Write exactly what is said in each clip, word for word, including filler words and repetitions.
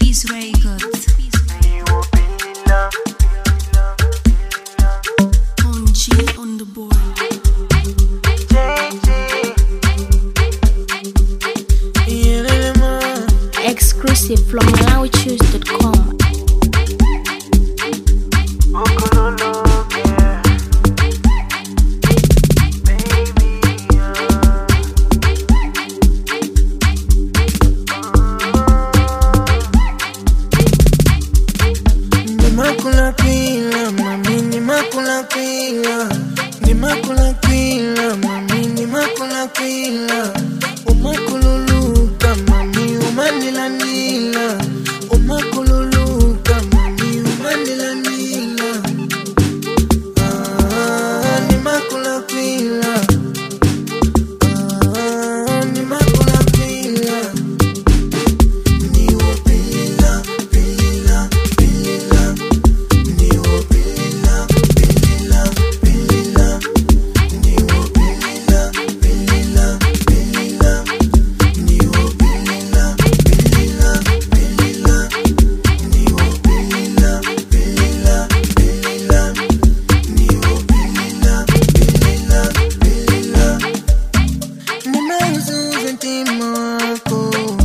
Peace Records. On G on the board. Exclusive from Malawi Choose dot com. Nimakula kwila, mami, nimakula kwila. Nimakula kwila, mami, nimakula kwila. Umakululuka, mami, umanila nila. Umakululuka, mami, umanila nila. Ah, nimakula kwila. Ah, nimakula kwila. Niwo pilila, pilila, pilila. Niwo pilila, pilila, pilila. Niwo pilila, pilila, pilila. Niwo pilila, pilila, pilila. Niwo pilila, pilila, pilila. Niwo pilila, pilila, pilila. Nimeuzuza ntima wako,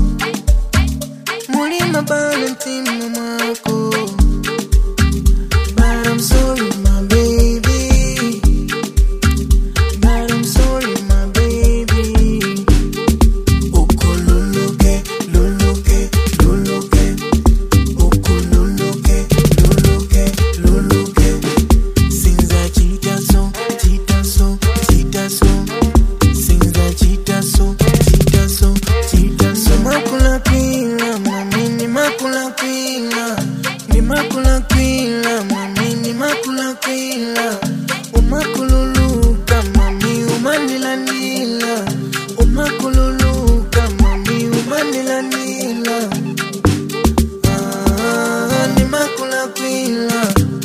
mulima bala ntima mwako. But I'm sorry, my baby. But I'm sorry, my baby. Oko luluke, luluke, luluke. Oko luluke, luluke, luluke. Sinza chita so, chita so, chita so. Sinza chita so, chita so, chita so. Nimakula kwila, mami, nimakula kwila. Nimakula kwila, mami, nimakula kwila. Umakululuka, mami, umanila nila. Umakululuka, mami, umanila nila. Ah, nimakula kwila.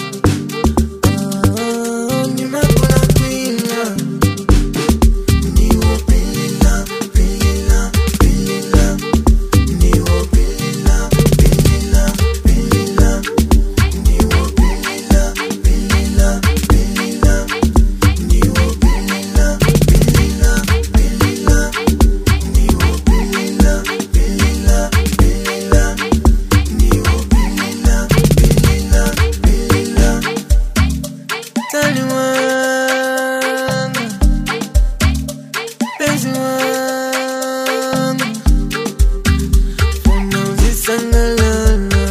Ah, nimakula kwila. Niwo pilila, pilila, pilila. Niwo pilila, pilila, pilila. Niwo pilila, pilila, pilila. Niwo pilila, pilila, pilila. Niwo pilila, pilila, pilila. Niwo pilila, pilila, pilila. Tali wanga, penzi wanga. Funa uzisangalala,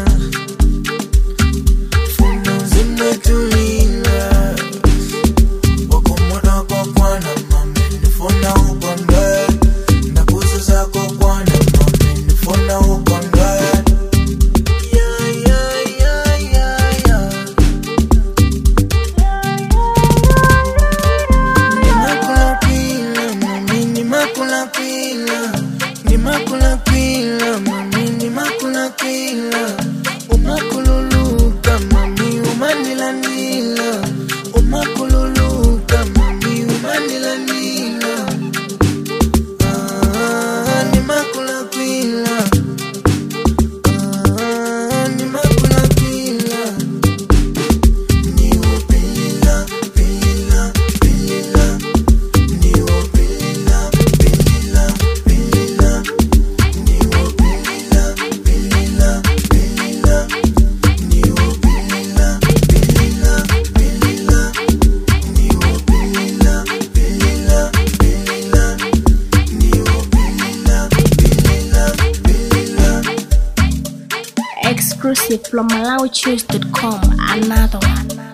funa uzimetulila. Wakomona kwa kwana, mami, nifuna ukonde. Nakuzuza kwa kwana, mami, nifuna ukonde. Yeah, yeah, yeah, yeah, yeah. Nimakula kwila, mami, nimakula kwila. Nimakula kwila, mami, nimakula kwila. Umakululuka, mami, umanila nila. Umakululuka, mami, umanila nila. Ah, nimakula kwila. Ah, nimakula kwila. Niwo pilila, pilila, pilila. Niwo pilila, pilila, pilila. Niwo pilila, pilila, pilila. Niwo pilila, pilila, pilila. Niwo pilila, pilila, pilila. Niwo pilila, pilila, pilila. Exclusive from Malawi Choose dot com. Another one.